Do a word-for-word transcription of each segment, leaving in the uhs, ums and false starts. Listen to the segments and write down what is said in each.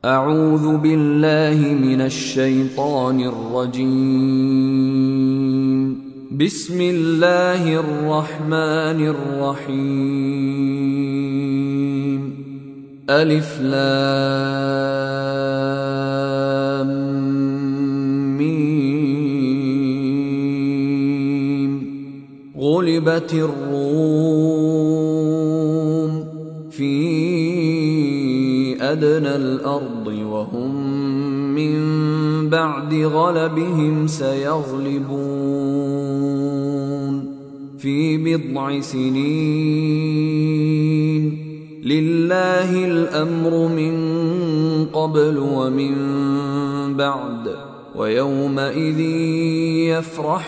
أعوذ بالله من الشيطان الرجيم. بسم الله الرحمن الرحيم. ألف لام ميم. غلبت الروم في أدنى الأرض وهم من بعد غلبهم سيغلبون في بضع سنين. لله الأمر من قبل ومن بعد ويومئذ يفرح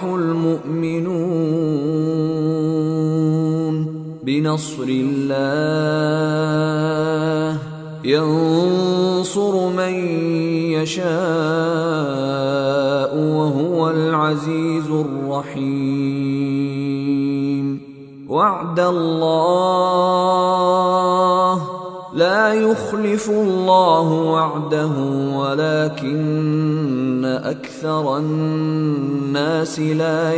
المؤمنون بنصر الله ينصر من يشاء وهو العزيز الرحيم. وعد الله لا يخلف الله وعده ولكن أكثر الناس لا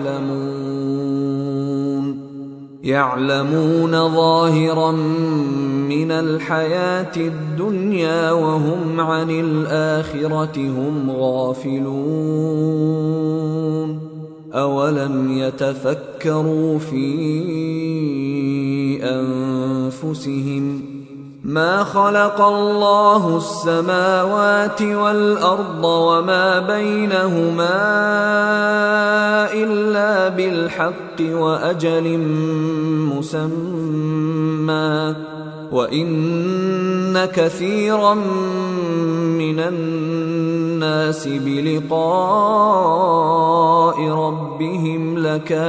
يعلمون. يعلمون ظاهرا من الحياة الدنيا وهم عن الآخرة هم غافلون. أولم يتفكروا في أنفسهم ما خلق الله السماوات والأرض وما بينهما إلا بالحق وأجل مسمى وإن كثيرا من الناس بلقاء ربهم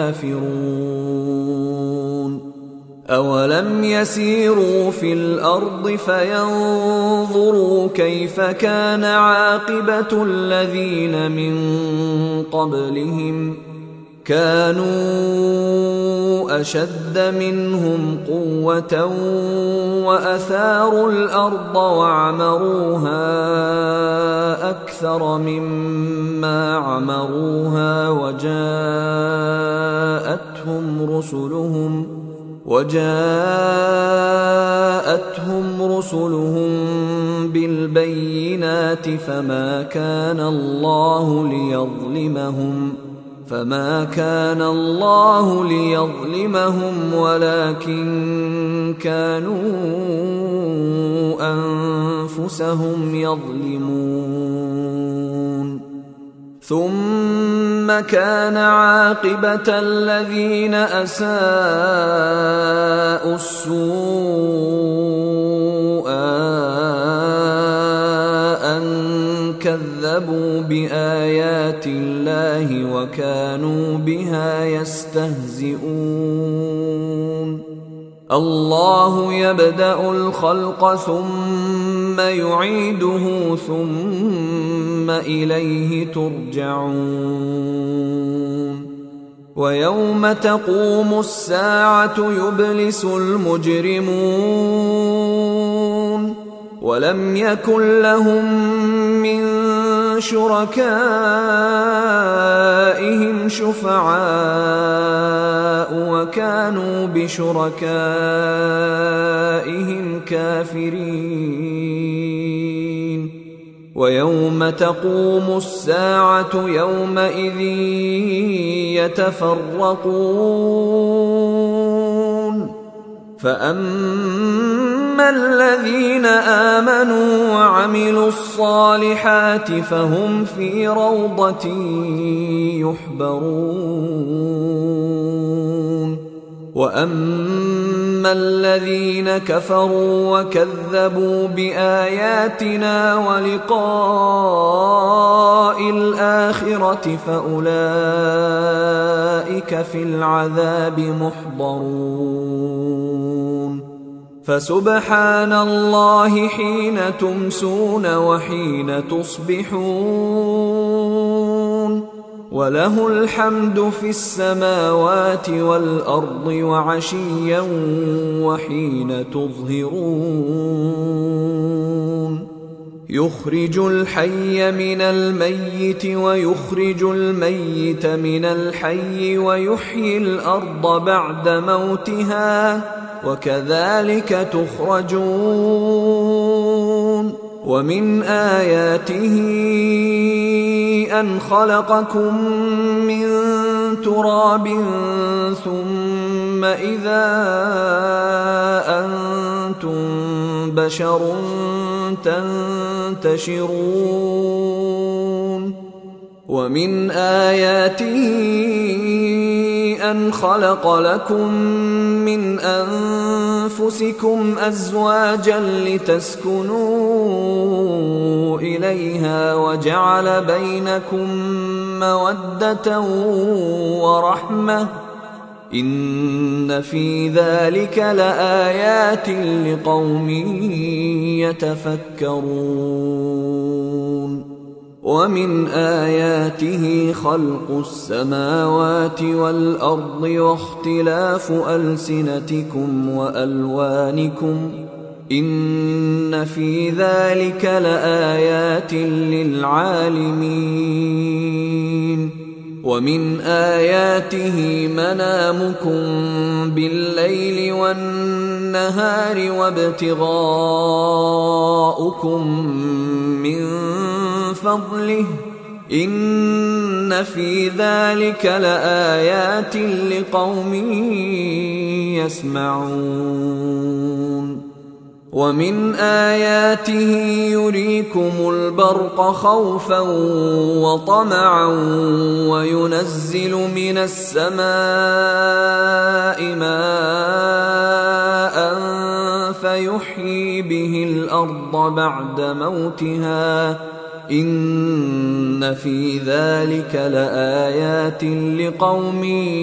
لكافرون. أولم يسيروا في الأرض فينظروا كيف كان عاقبة الذين من قبلهم كانوا أشد منهم قوة وأثاروا الأرض وعمروها أكثر مما عمروها وجاءتهم رسلهم وجاءتهم رسلهم بالبينات فما كان الله ليظلمهم فما كان الله ليظلمهم ولكن كانوا أنفسهم يظلمون. ثم كان عاقبة الذين أساءوا السوء أن كذبوا بآيات الله وكانوا بها يستهزئون. الله يبدأ الخلق ثم يعيده ثم إليه ترجعون. ويوم تقوم الساعة يبلس المجرمون ولم يكن لهم من شركائهم شفعاء وكانوا بشركائهم كافرين. ويوم تقوم الساعة يومئذ يتفرقون فأما الذين آمنوا وعملوا الصالحات فهم في روضة يحبرون. وأما الذين كفروا وكذبوا بآياتنا ولقاء الآخرة فأولئك في العذاب محضرون. فسبحان الله حين تمسون وحين تصبحون وله الحمد في السماوات والأرض وعشيا وحين تظهرون. يخرج الحي من الميت ويخرج الميت من الحي ويحيي الأرض بعد موتها وكذلك تخرجون. ومن آياته أن خلقكم من تراب ثم إذا أنتم بشر تنتشرون. ومن آياته أن خلق لكم من أنفسكم أزواجا لتسكنوا إليها وجعل بينكم مودة ورحمة إن في ذلك لآيات لقوم يتفكرون. ومن آياته خلق السماوات والأرض واختلاف ألسنتكم وألوانكم إن في ذلك لآيات للعالمين. ومن آياته منامكم بالليل والنهار وابتغاؤكم من فضله إن في ذلك لآيات لقوم يسمعون. ومن آياته يريكم البرق خوفا وطمعا وينزل من السماء ماء فيحيي به الأرض بعد موتها إن في ذلك لآيات لقوم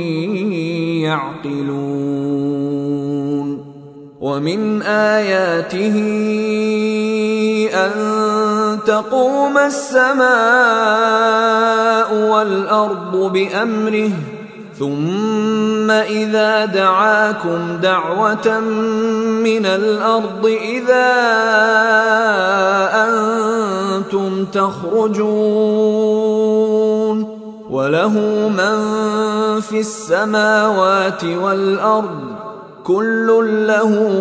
يعقلون. ومن آياته أن تقوم السماء والأرض بأمره ثم إذا دعاكم دعوة من الأرض إذا أنتم تخرجون. وله من في السماوات والأرض كل له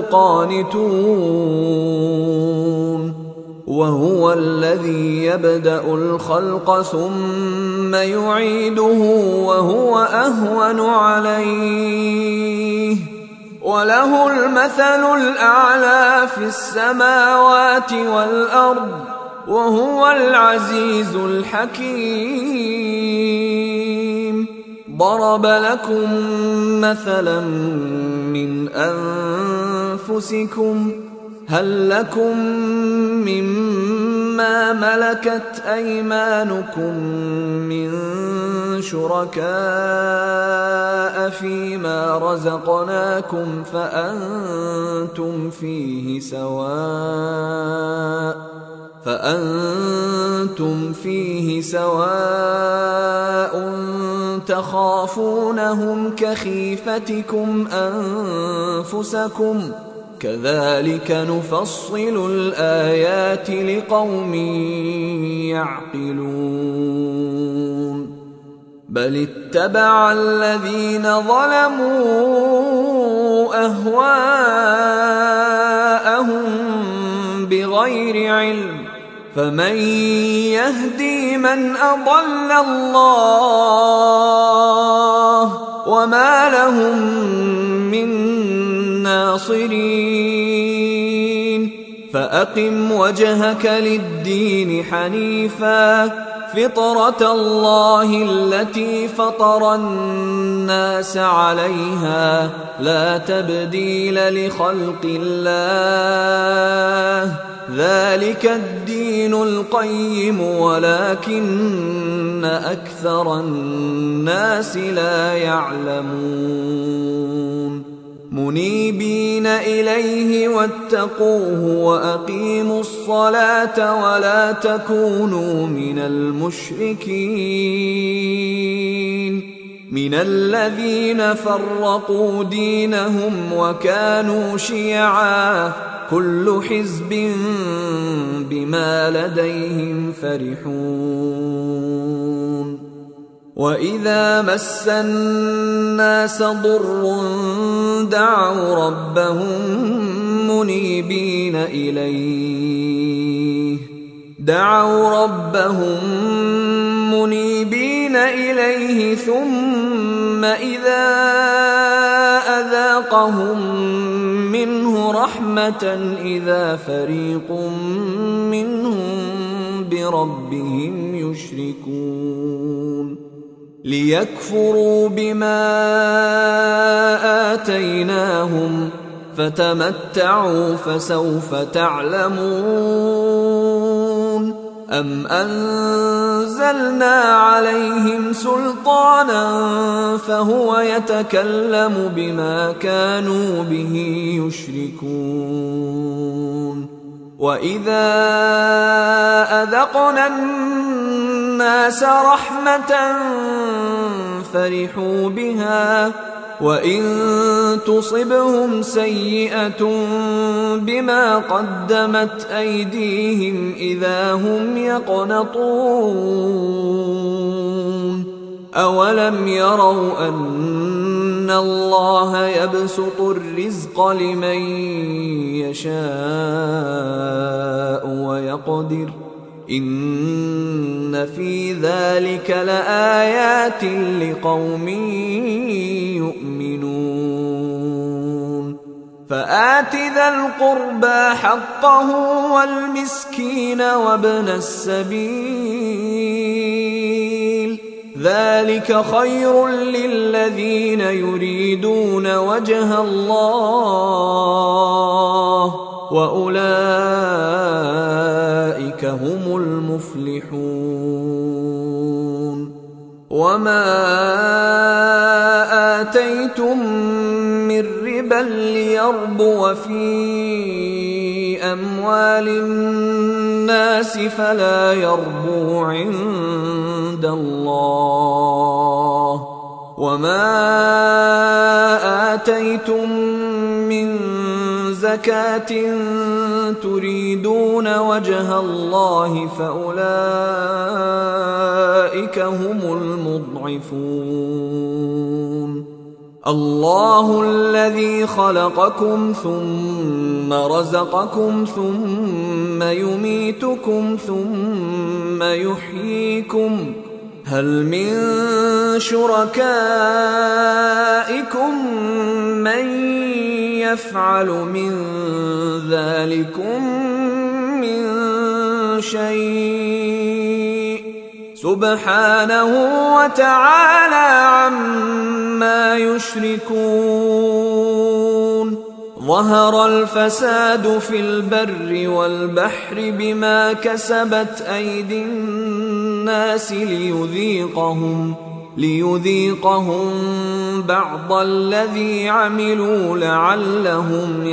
قانتون. وهو الذي يبدأ الخلق ثم يعيده وهو أهون عليه وله المثل الأعلى في السماوات والأرض وهو العزيز الحكيم. ضرب لكم مثلا من أنفسكم هل لكم مما ملكت أيمانكم من شركاء فيما رزقناكم فأنتم فيه سواء فأنتم فيه سواء تخافونهم كخيفتكم أنفسكم كذلك نفصل الآيات لقوم يعقلون. بل اتبع الذين ظلموا أهواءهم بغير علم فمن يهدي من أضل الله وما لهم من ناصرين. فأقم وجهك للدين حنيفا فطرة الله التي فطر الناس عليها لا تبديل لخلق الله ذلك الدين القيم ولكن أكثر الناس لا يعلمون. منيبين إليه واتقوه وأقيموا الصلاة ولا تكونوا من المشركين من الذين فرقوا دينهم وكانوا شيعا كل حزب بما لديهم فرحون وإذا مس الناس ضر دعوا ربهم منيبين إليه دعوا ربهم منيبين إليه ثم إذا أذاقهم منه رحمة إذا فريق منهم بربهم يشركون ليكفروا بما آتيناهم فتمتعوا فسوف تعلمون أم أنزلنا عليهم سلطانا فهو يتكلم بما كانوا به يشركون وإذا أذقنا الناس رحمة فرحوا بها وإن تصبهم سيئة بما قدمت أيديهم إذا هم يقنطون أولم يروا أن الله يبسط الرزق لمن يشاء ويقدر إن في ذلك لآيات لقوم يؤمنون فآت ذا القربى حقه والمسكين وابن السبيل ذلك خير للذين يريدون وجه الله وأولئك هم المفلحون وما آتيتم من ربا ليربو في أموال الناس فلا يربو عند الله وما آتيتم من زكاة تريدون وجه الله فأولئك هم المضعفون الله الذي خلقكم ثم رزقكم ثم يميتكم ثم يحييكم هل من شركائكم من يفعل من ذلكم من شيء سبحانه وتعالى عما يشركون ظهر الفساد في البر والبحر بما كسبت أيدي الناس ليذيقهم ليذيقهم بعض الذي عملوا لعلهم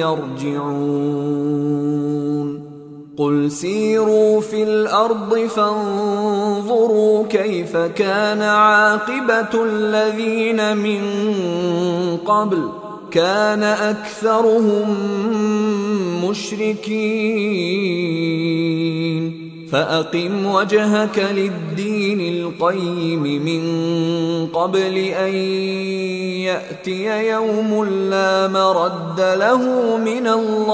يرجعون قل سيروا في الأرض فانظروا كيف كان عاقبة الذين من قبل كان أكثرهم مشركين فأقم وجهك للدين القيم من قبل أن يأتي يوم لا مرد له من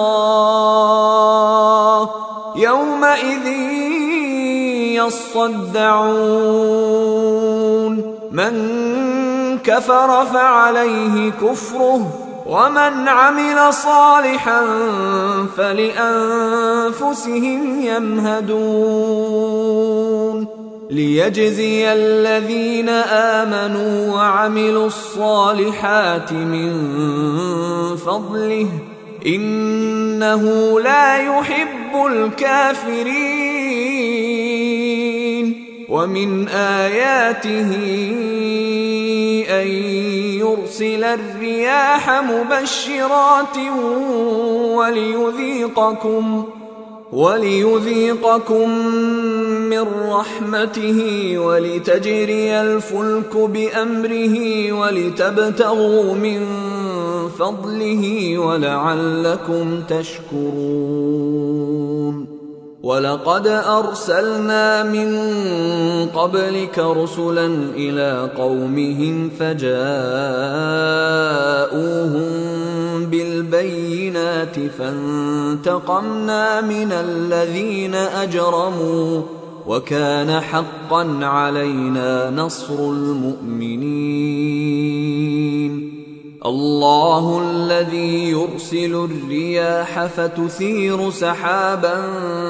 الله يومئذ يصدعون من كفر فعليه كفره ومن عمل صالحا فلأنفسهم يمهدون ليجزي الذين آمنوا وعملوا الصالحات من فضله إنه لا يحب الكافرين ومن آياته أن يرسل الرياح مبشرات وليذيقكم وليذيقكم من رحمته ولتجري الفلك بأمره ولتبتغوا من فضله ولعلكم تشكرون ولقد أرسلنا من قبلك رسلا إلى قومهم فجاءوهم بالبينات فانتقمنا من الذين أجرموا وكان حقا علينا نصر المؤمنين. الله الذي يرسل الرياح فتثير سحابا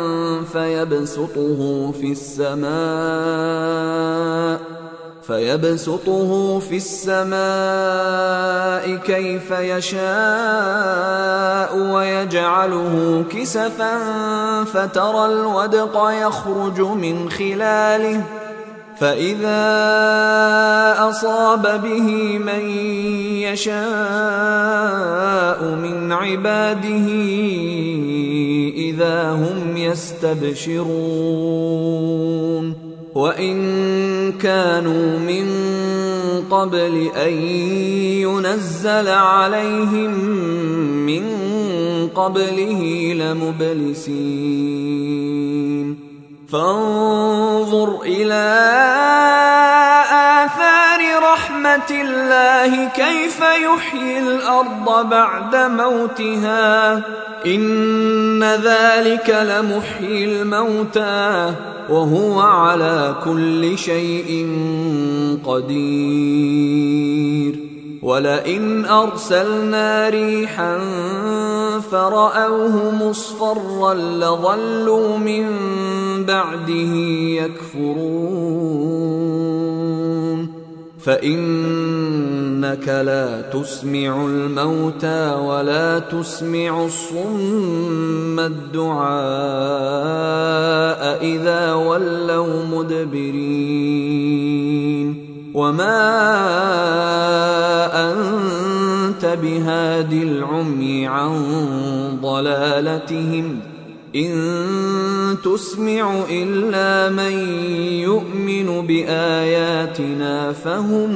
فيبسطه في السماء فيبسطه في السماء كيف يشاء ويجعله كسفا فترى الودق يخرج من خلاله فإذا أصاب به من يشاء من عباده إذا هم يستبشرون. وإن كانوا من قبل أن ينزل عليهم من قبله لمبلسين. فانظر إلى آثار رحمة الله كيف يحيي الأرض بعد موتها إن ذلك لمحيي الموتى وهو على كل شيء قدير. ولئن أرسلنا ريحا فرأوه مصفرا لظلوا من بعده يكفرون. فإنك لا تسمع الموتى ولا تسمع الصم الدعاء إذا ولوا مدبرين. وما أنت بهاد العمي عن ضلالتهم إن تسمع إلا من يؤمن بآياتنا فهم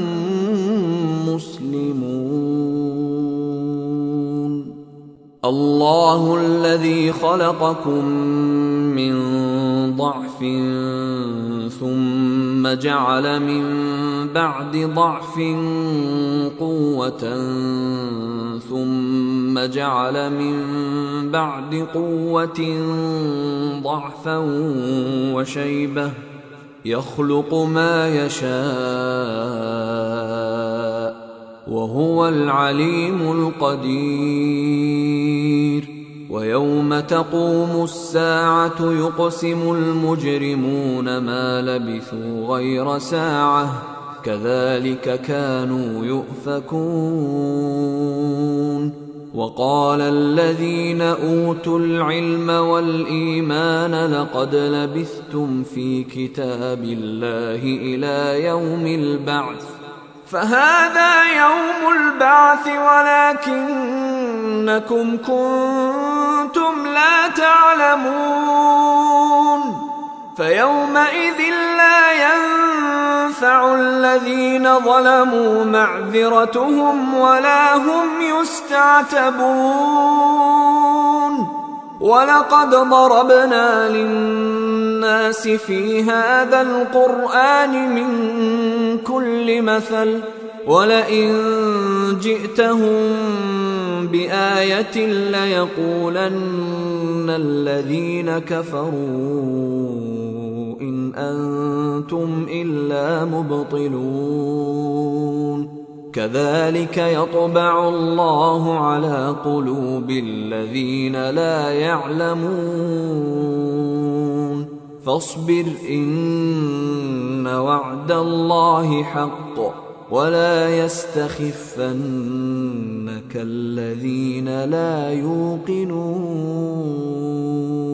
مسلمون. الله الذي خلقكم من ضعف ثم جعل من بعد ضعف قوة ثم جعل من بعد قوة ضعفا وشيبة يخلق ما يشاء وهو العليم القدير. ويوم تقوم الساعة يقسم المجرمون ما لبثوا غير ساعة كذلك كانوا يؤفكون. وقال الذين أوتوا العلم والإيمان لقد لبثتم في كتاب الله إلى يوم البعث فهذا يوم البعث ولكنكم كنتم لا تعلمون. فيومئذ لا ينفع الذين ظلموا معذرتهم ولا هم يستعتبون. ولقد ضربنا للناس في هذا القرآن من كل مثل ولئن جئتهم بآية ليقولن الذين كفروا إن أنتم إلا مبطلون. كذلك يطبع الله على قلوب الذين لا يعلمون. فاصبر إن وعد الله حق ولا يستخفنك الذين لا يوقنون.